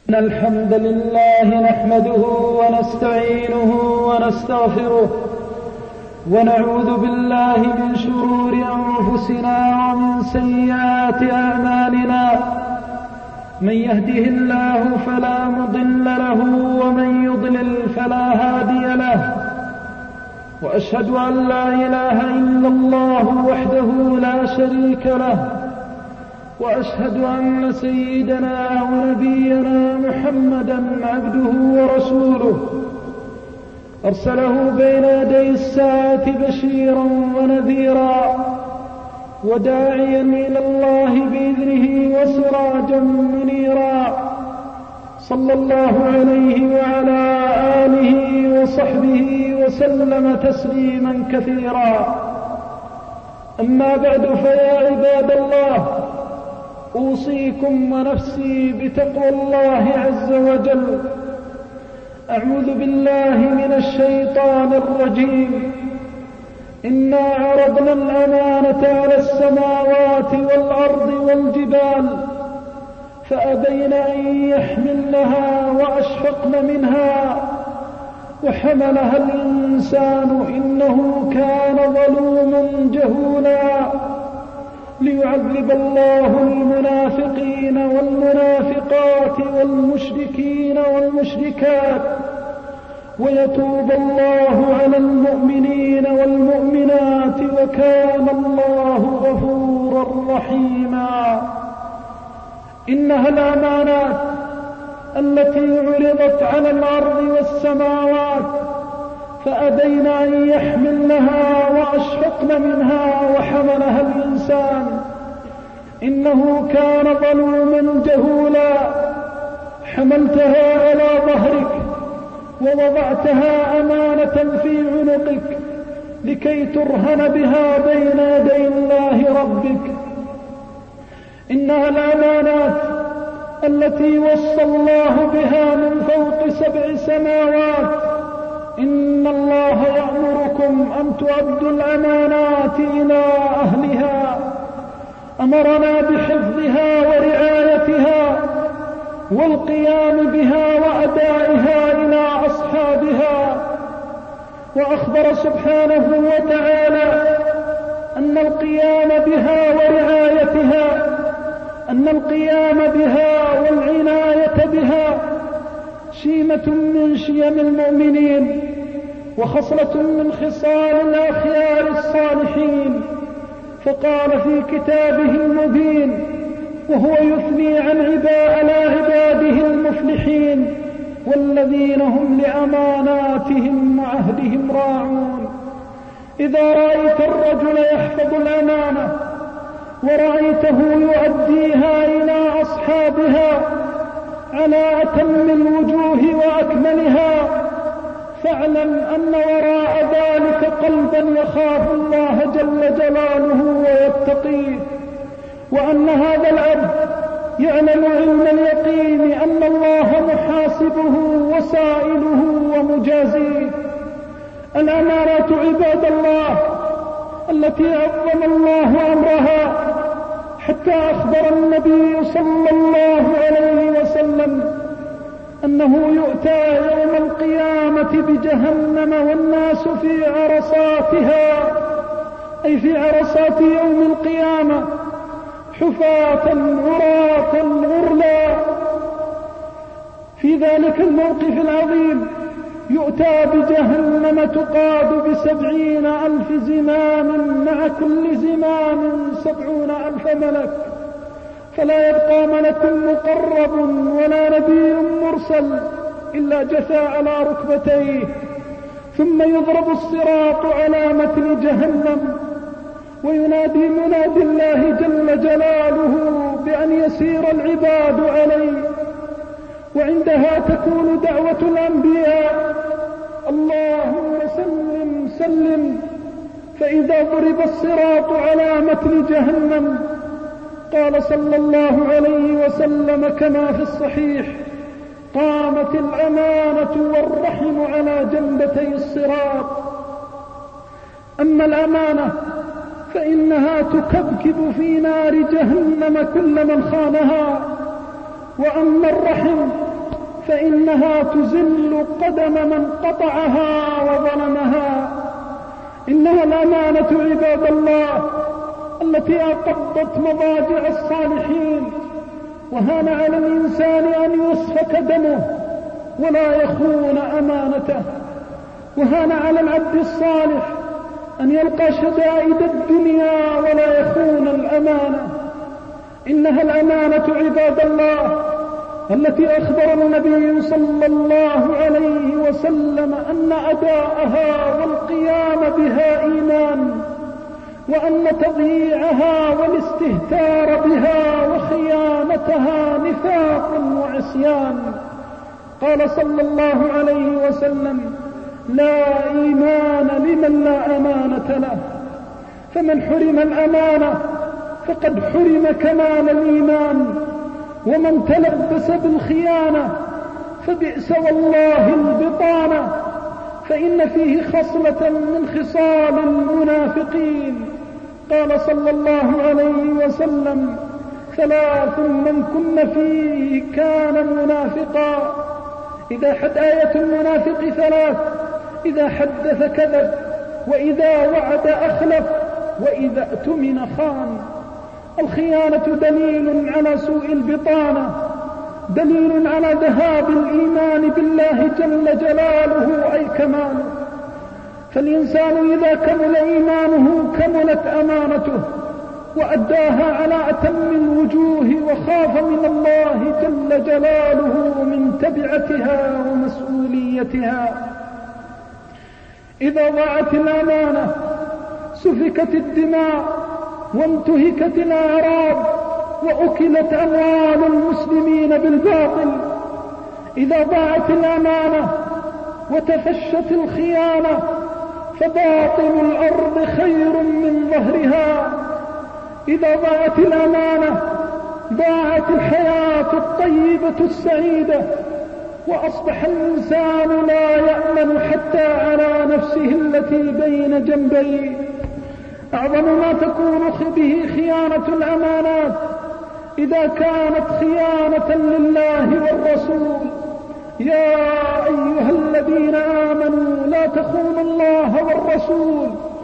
إن الحمد لله نحمده ونستعينه ونستغفره ونعوذ بالله من شرور أنفسنا ومن سيئات أعمالنا. من يهده الله فلا مضل له ومن يضلل فلا هادي له، وأشهد أن لا إله إلا الله وحده لا شريك له، وأشهد أن سيدنا ونبينا محمدا عبده ورسوله أرسله بين يدي الساعة بشيرا ونذيرا وداعيا إلى الله بإذنه وسراجا منيرا، صلى الله عليه وعلى آله وصحبه وسلم تسليما كثيرا. أما بعد، فيا عباد الله، أوصيكم ونفسي بتقوى الله عز وجل. أعوذ بالله من الشيطان الرجيم. إنا عرضنا الأمانة على السماوات والأرض والجبال فأبين أن يحملنها وأشفقن منها وحملها الإنسان إنه كان ظلوما جهولا، ليعذب الله المنافقين والمنافقات والمشركين والمشركات ويتوب الله على المؤمنين والمؤمنات وكان الله غفورا رحيما. إنها الأمانات التي عرضت على الأرض والسماوات فأبين أن يحملنها وأشفقن منها وحملها الإنسان إنه كان ظلوما جهولا. حملتها على ظهرك ووضعتها أمانة في عنقك لكي ترهن بها بين يدي الله ربك. إنها الأمانات التي وصى الله بها من فوق 7 سماوات. إن الله يأمركم أن تؤدوا الأمانات إلى أهلها. أمرنا بحفظها ورعايتها والقيام بها وأدائها إلى أصحابها. وأخبر سبحانه وتعالى أن القيام بها ورعايتها، أن القيام بها والعناية بها شيمة من شيم المؤمنين وخصلة من خصال الأخيار الصالحين. فقال في كتابه المبين وهو يثني على عباده المفلحين والذين هم لأماناتهم وعهدهم راعون. إذا رأيت الرجل يحفظ الأمانة ورأيته يؤديها إلى أصحابها على أتم الوجوه وأكملها، فاعلم أن وراء ذلك قلبا يخاف الله جل جلاله ويتقيه، وأن هذا العبد يعلم علم اليقين أن الله محاسبه وسائله ومجازيه. الأمانات عباد الله التي عظم الله أمرها حتى أخبر النبي صلى الله عليه وسلم أنه يؤتى يوم القيامة بجهنم والناس في عرصاتها، أي في عرصات يوم القيامة، حفاة عراة غرلا. في ذلك الموقف العظيم يؤتى بجهنم تقاد 70,000 زمام، مع كل زمام 70,000 ملك، فلا يبقى ملك مقرب ولا نبي مرسل إلا جثى على ركبتيه، ثم يضرب الصراط على متن جهنم وينادي مناد الله جل جلاله بأن يسير العباد عليه. وعندها تكون دعوة الأنبياء: اللهم سلم سلم. فإذا ضرب الصراط على متن جهنم قال صلى الله عليه وسلم كما في الصحيح: قامت الأمانة والرحم على جنبتي الصراط. أما الأمانة فإنها تكبكب في نار جهنم كل من خانها، وأما الرحم فإنها تزل قدم من قطعها وظلمها. إنها الأمانة عباد الله التي أقضت مضاجع الصالحين، وهان على الإنسان أن يسفك دمه ولا يخون أمانته، وهان على العبد الصالح أن يلقى شدائد الدنيا ولا يخون الأمانة. إنها الأمانة عباد الله التي أخبر النبي صلى الله عليه وسلم أن أداءها والقيام بها إيمان، وأن تضييعها والاستهتار بها وخيانتها نفاق وعصيان. قال صلى الله عليه وسلم: لا إيمان لمن لا أمانة له. فمن حرم الأمانة فقد حرم كمال الإيمان، ومن تلبس بالخيانة فبئس والله البطانة، فإن فيه خصلة من خصال المنافقين. قال صلى الله عليه وسلم: ثلاث من كن فيه كان منافقا. آية المنافق ثلاث: إذا حدث كذب، وإذا وعد أخلف، وإذا اؤتمن خان. الخيانة دليل على سوء البطانة، دليل على ذهاب الإيمان بالله جل جلاله أي كماله. فالإنسان إذا كمل إيمانه كملت أمانته وأداها على أتم الوجوه، وخاف من الله جل جلاله من تبعتها ومسؤوليتها. إذا ضاعت الأمانة سفكت الدماء وانتهكت الأعراض وأكلت أموال المسلمين بالباطل. إذا ضاعت الأمانة وتفشت الخيانة فباطن الأرض خير من ظهرها. إذا ضاعت الأمانة ضاعت الحياة الطيبة السعيدة، وأصبح الإنسان لا يأمن حتى على نفسه التي بين جنبيه. أعظم ما تكون به خيانة الأمانات إذا كانت خيانة لله والرسول. يا أيها الذين آمنوا لا تخونوا الله والرسول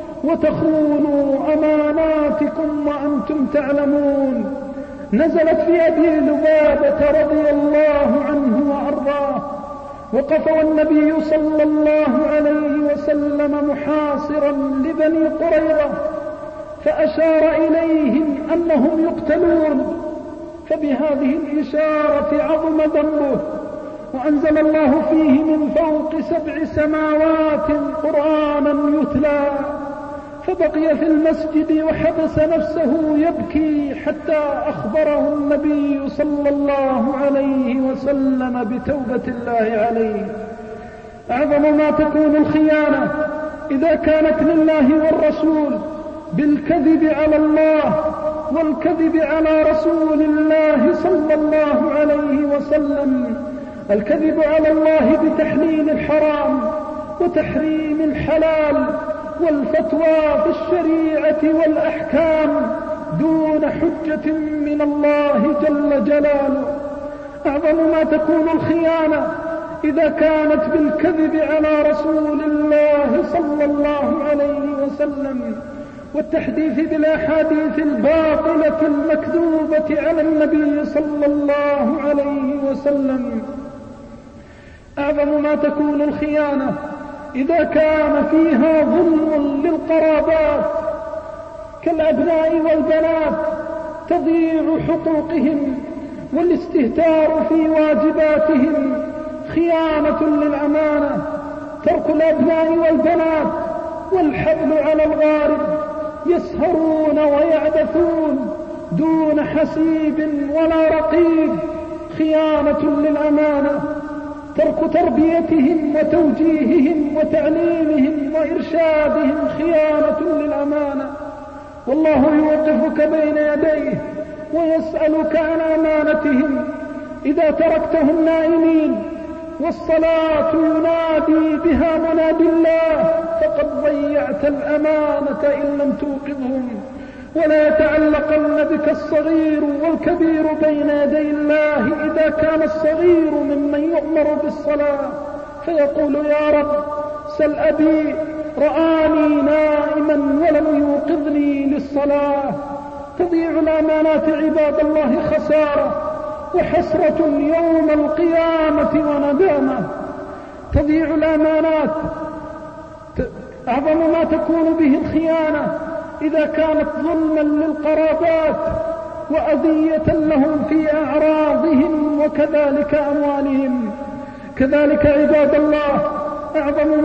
وتخونوا أماناتكم وأنتم تعلمون. نزلت في أبي لبابة رضي الله عنه وأرضاه، وقف النبي صلى الله عليه وسلم محاصرا لبني قريظة، فأشار إليهم أنهم يقتلون، فبهذه الإشارة عظم ذنبه، وأنزل الله فيه من فوق 7 سماوات قرآنا يتلى، فبقي في المسجد وحبس نفسه يبكي حتى أخبره النبي صلى الله عليه وسلم بتوبة الله عليه. أعظم ما تكون الخيانة إذا كانت لله والرسول بالكذب على الله والكذب على رسول الله صلى الله عليه وسلم. الكذب على الله بتحليل الحرام وتحريم الحلال والفتوى في الشريعة والأحكام دون حجة من الله جل جلاله. أعظم ما تكون الخيانة إذا كانت بالكذب على رسول الله صلى الله عليه وسلم والتحديث بالأحاديث الباطلة المكذوبة على النبي صلى الله عليه وسلم. أعظم ما تكون الخيانة إذا كان فيها ظلم للقرابات كالأبناء والبنات، تضييع حقوقهم والاستهتار في واجباتهم، خيانة للأمانة، ترك الأبناء والبنات والحبل على الغارب، يسهرون ويعبثون دون حسيب ولا رقيب، خيانة للأمانة، ترك تربيتهم وتوجيههم وتعليمهم وإرشادهم، خيانة للأمانة. والله يوقفك بين يديه ويسألك عن أمانتهم إذا تركتهم نائمين والصلاة ينادي بها منادي الله فقد ضيعت الأمانة إن لم توقظهم. ولا يتعلقن بك الصغير والكبير بين يدي الله إذا كان الصغير ممن يؤمر بالصلاة فيقول يا رب سل أبي رآني نائما ولم يوقظني للصلاة. تضيع الأمانات عباد الله خسارة وحسرة يوم القيامة وندامة. تضيع الأمانات أعظم ما تكون به الخيانة إذا كانت ظلما للقرابات وأذية لهم في أعراضهم وكذلك أموالهم. كذلك عباد الله أعظم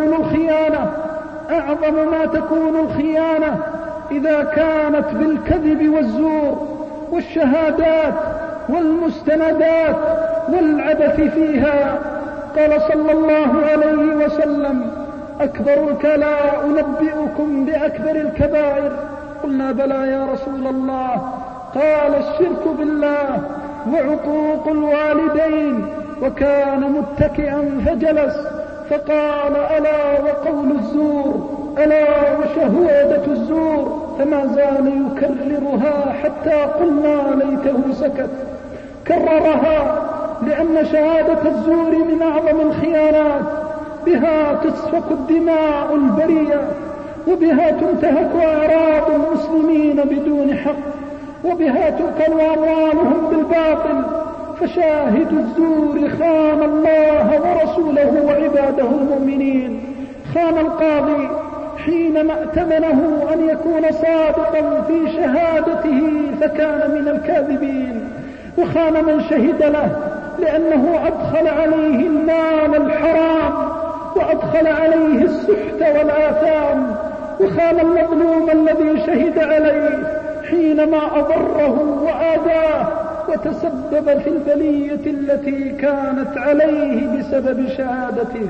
ما تكون الخيانة إذا كانت بالكذب والزور والشهادات والمستندات والعبث فيها. قال صلى الله عليه وسلم أكبر الكلاء أنبئكم بأكبر الكبائر. قلنا بلى يا رسول الله. قال الشرك بالله وعقوق الوالدين. وكان متكئا فجلس فقال ألا وقول الزور ألا وشهادة الزور. فما زال يكررها حتى قلنا ليته سكت. كررها لأن شهادة الزور من أعظم الخيانات. بها تسفك الدماء البرية وبها تنتهك أعراض المسلمين بدون حق وبها تؤكل أموالهم بالباطل. فشاهد الزور خان الله ورسوله وعباده المؤمنين. خان القاضي حينما ائتمنه أن يكون صادقا في شهادته فكان من الكاذبين. وخان من شهد له لأنه أدخل عليه المال الحرام وأدخل عليه السحت والآثام. وخان المظلوم الذي شهد عليه حينما أضره وآذاه وتسبب في البلية التي كانت عليه بسبب شهادته.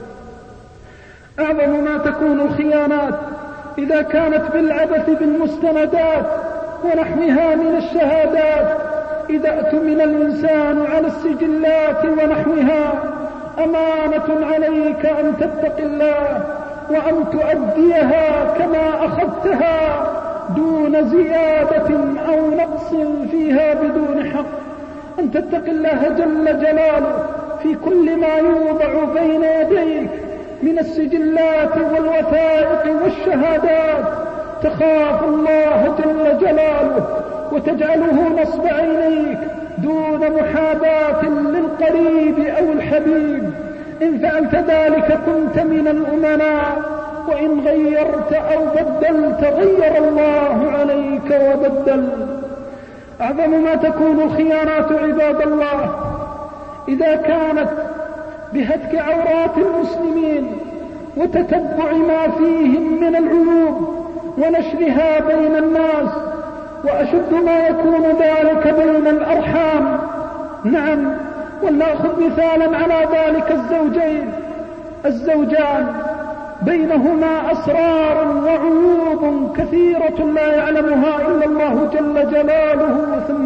أعظم ما تكون الخيانات إذا كانت بالعبث بالمستندات ونحوها من الشهادات. إذا اؤتمن الإنسان على السجلات ونحوها أمانة عليك أن تتقي الله وأن تؤديها كما أخذتها دون زيادة أو نقص فيها بدون حق. أن تتقي الله جل جلاله في كل ما يوضع بين يديك من السجلات والوثائق والشهادات. تخاف الله جل جلاله وتجعله نصب عينيك دون محاباة للقريب أو الحبيب. إن فعلت ذلك كنت من الأمناء وإن غيرت أو بدلت غير الله عليك وبدل. أعظم ما تكون الخيانات عباد الله إذا كانت بهتك عورات المسلمين وتتبع ما فيهم من العيوب ونشرها بين الناس. وأشد ما يكون ذلك بين الأرحام. نعم، ولنأخذ مثالا على ذلك الزوجان بينهما أسرار وعيوب كثيرة لا يعلمها إلا الله جل جلاله. ثم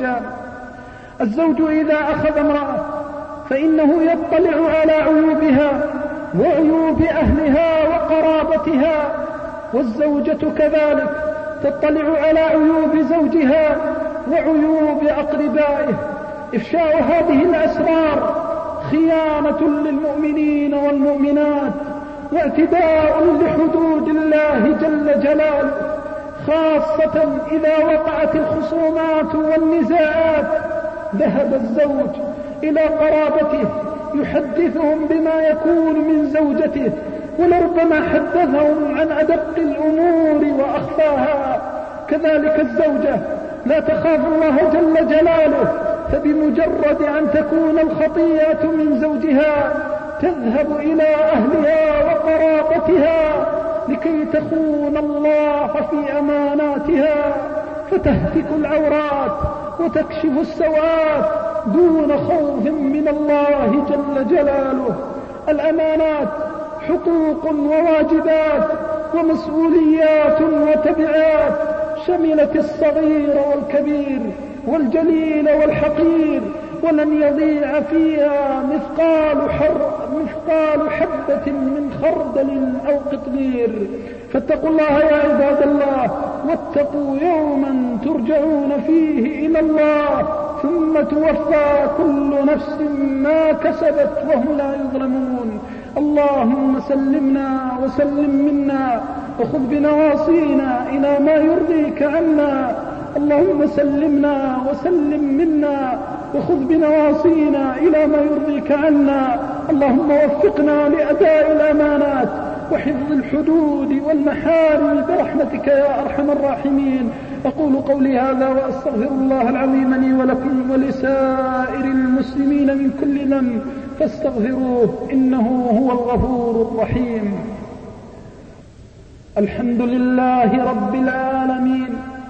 الزوج إذا أخذ امرأة فإنه يطلع على عيوبها وعيوب أهلها وقرابتها. والزوجة كذلك تطلع على عيوب زوجها وعيوب أقربائه. إفشاء هذه الأسرار خيانة للمؤمنين والمؤمنات واعتداء لحدود الله جل جلاله، خاصة إذا وقعت الخصومات والنزاعات. ذهب الزوج إلى قرابته يحدثهم بما يكون من زوجته ولربما حدثهم عن أدق الأمور وأخفاها. كذلك الزوجة لا تخاف الله جل جلاله، فبمجرد أن تكون الخطيئة من زوجها تذهب إلى أهلها وقرابتها لكي تخون الله في أماناتها، فتهتك العورات وتكشف السوءات دون خوف من الله جل جلاله. الأمانات حقوق وواجبات ومسؤوليات وتبعات، شملت الصغير والكبير والجليل والحقير ولن يضيع فيها مثقال حبة من خردل أو قطمير. فاتقوا الله يا عباد الله، واتقوا يوما ترجعون فيه إلى الله ثم توفى كل نفس ما كسبت وهم لا يظلمون. اللهم سلمنا وسلم منا وخذ بنواصينا إلى ما يرضيك عنا. اللهم سلمنا وسلم منا وخذ بنواصينا إلى ما يرضيك عنا. اللهم وفقنا لأداء الأمانات وحفظ الحدود والمحارم برحمتك يا أرحم الراحمين. أقول قولي هذا وأستغفر الله العظيم لي ولكم ولسائر المسلمين من كل ذنب فاستغفروه إنه هو الغفور الرحيم. الحمد لله رب العالمين،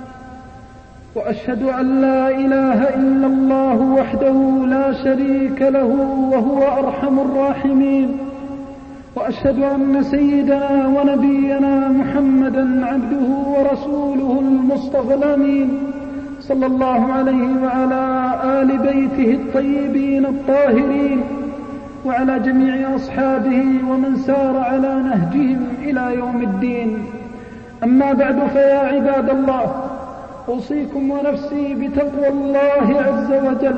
وأشهد أن لا إله إلا الله وحده لا شريك له وهو أرحم الراحمين، وأشهد أن سيدنا ونبينا محمدا عبده ورسوله المصطفى الأمين صلى الله عليه وعلى آل بيته الطيبين الطاهرين وعلى جميع أصحابه ومن سار على نهجهم إلى يوم الدين. أما بعد، فيا عباد الله، أوصيكم ونفسي بتقوى الله عز وجل.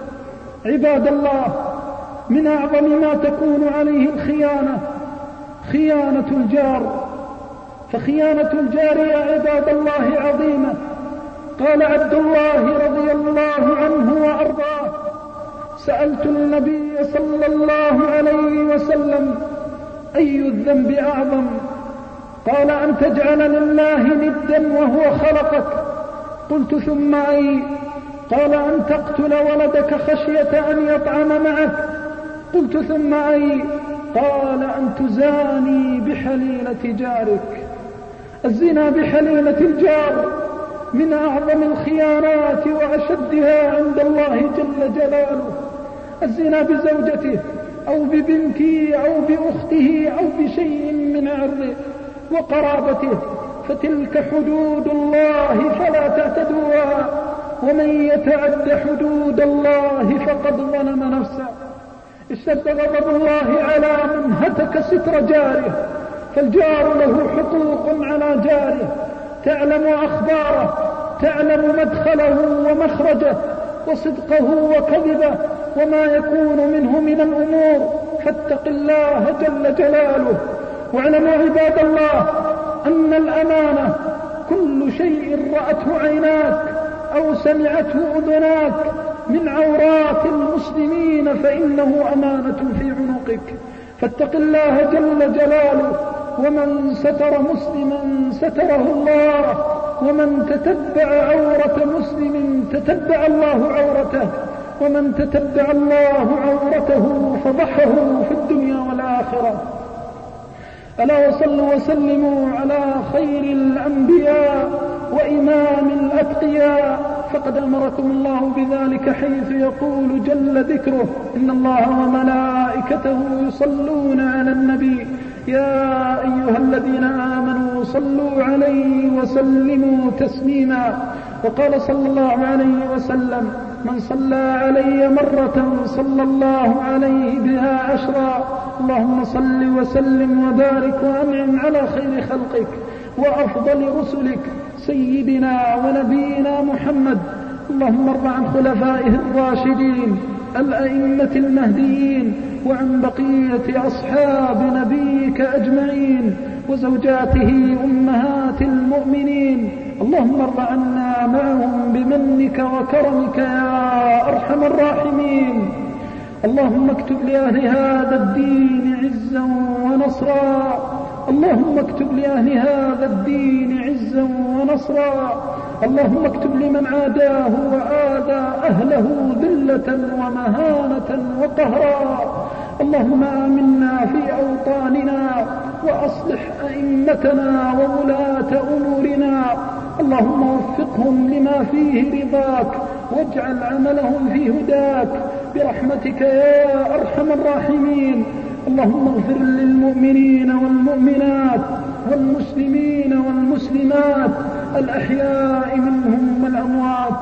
عباد الله، من أعظم ما تكون عليه الخيانة خيانة الجار، فخيانة الجار يا عباد الله عظيمة. قال عبد الله رضي الله عنه وأرضاه: سألت النبي صلى الله عليه وسلم: أي الذنب أعظم؟ قال: أن تجعل لله ندا وهو خلقك. قلت: ثم أي؟ قال: أن تقتل ولدك خشية أن يطعم معك. قلت: ثم أي؟ قال: أن تزاني بحليلة جارك. الزنا بحليلة الجار من أعظم الخيانات وأشدها عند الله جل جلاله. الزنا بزوجته أو ببنته أو بأخته أو بشيء من عرضه وقرابته، فتلك حدود الله فلا تعتدوها، ومن يتعد حدود الله فقد ظلم نفسه. اشتد غضب الله على من هتك ستر جاره، فالجار له حقوق على جاره، تعلم أخباره، تعلم مدخله ومخرجه وصدقه وكذبه وما يكون منه من الأمور، فاتق الله جل جلاله. واعلموا عباد الله أن الأمانة كل شيء رأته عيناك أو سمعته أذناك من عورات المسلمين فإنه أمانة في عنقك، فاتق الله جل جلاله. ومن ستر مسلما ستره الله، ومن تتبع عورة مسلم تتبع الله عورته، ومن تتبع الله عورته فضحه في الدنيا والآخرة. ألا وصلوا وسلموا على خير الأنبياء وإمام الأتقياء، فقد أمركم الله بذلك حيث يقول جل ذكره: إن الله وملائكته يصلون على النبي يا أيها الذين آمنوا صلوا عليه وسلموا تسليما. وقال صلى الله عليه وسلم: من صلى علي مرة صلى الله عليه بها عشرا. اللهم صل وسلم وبارك وأنعم على خير خلقك وأفضل رسلك سيدنا ونبينا محمد. اللهم ارض عن خلفائه الراشدين الأئمة المهديين وعن بقية أصحاب نبيك أجمعين وزوجاته أمهات المؤمنين. اللهم ارض عنا معهم بمنك وكرمك يا أرحم الراحمين. اللهم اكتب لأهل هذا الدين عزا ونصرا، اللهم اكتب لأهل هذا الدين عزا ونصرا. اللهم اكتب لمن عاداه وآذى أهله ذلة ومهانة وقهرا. اللهم آمنا في أوطاننا وأصلح أئمتنا وولاة أمورنا. اللهم وفقهم لما فيه رضاك واجعل عملهم في هداك برحمتك يا أرحم الراحمين. اللهم اغفر للمؤمنين والمؤمنات والمسلمين والمسلمات الأحياء منهم والأموات،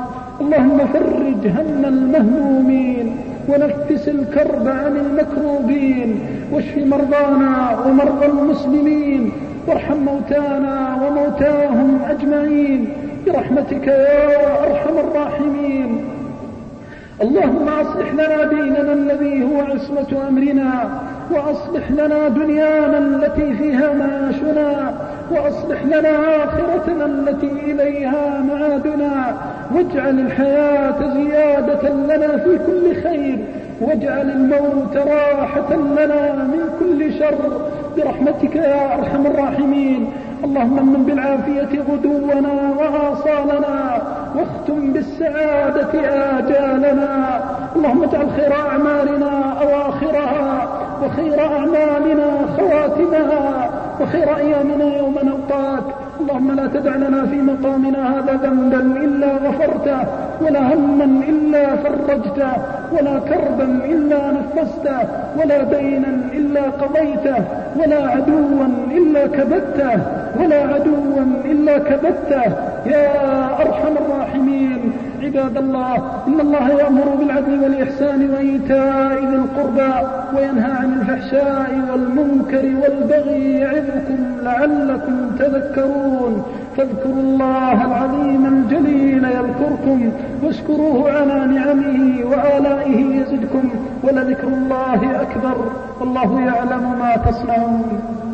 اللهم فرج هم المهمومين ونفس الكرب عن المكروبين، واشف مرضانا ومرضى المسلمين، وارحم موتانا وموتاهم أجمعين برحمتك يا أرحم الراحمين. اللهم أصلح لنا ديننا الذي هو عصمة أمرنا، وأصلح لنا دنيانا التي فيها معاشنا، وأصلح لنا آخرتنا التي إليها معادنا، واجعل الحياة زيادة لنا في كل خير، واجعل الموت راحة لنا من كل شر برحمتك يا أرحم الراحمين. اللهم امن بالعافية غدونا وآصالنا، واختم بالسعادة آجالنا. اللهم اجعل خير أعمالنا أواخرها، وخير أعمالنا خواتمها، وخير أيامنا يوم نلقاك. اللهم لا تدع لنا في مقامنا هذا ذنبا إلا غفرته، ولا هما إلا فرجته، ولا كربا إلا نفسته، ولا دينا إلا قضيته، ولا عدوا إلا كبته، ولا عدوا إلا كبته يا أرحم الراحمين. عباد الله، إن الله يأمر بالعدل والإحسان وإيتاء ذي القربى، وينهى عن الفحشاء والمنكر والبغي، يعظكم لعلكم تذكرون. فاذكروا الله العظيم الجليل يذكركم، واشكروه على نعمه وآلائه يزدكم، ولذكر الله أكبر، والله يعلم ما تصنعون.